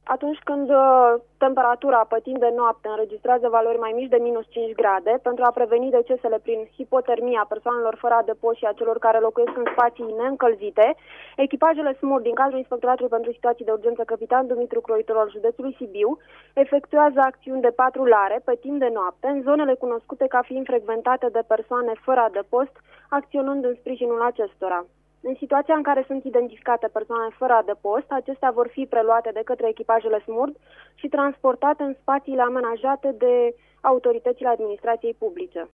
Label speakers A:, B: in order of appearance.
A: Atunci când temperatura pătind de noapte înregistrează valori mai mici de minus 5 grade, pentru a preveni decesele prin hipotermie a persoanelor fără adăpost și a celor care locuiesc în spații neîncălzite, echipajele SMUR din cadrul Inspectoratului pentru Situații de Urgență Capitan Dumitru Croitor al județului Sibiu efectuează acțiuni de patrulare pe timp de noapte în zonele cunoscute ca fiind frecventate de persoane fără adăpost, acționând în sprijinul acestora. În situația în care sunt identificate persoane fără adăpost, acestea vor fi preluate de către echipajele SMURD și transportate în spațiile amenajate de autoritățile administrației publice.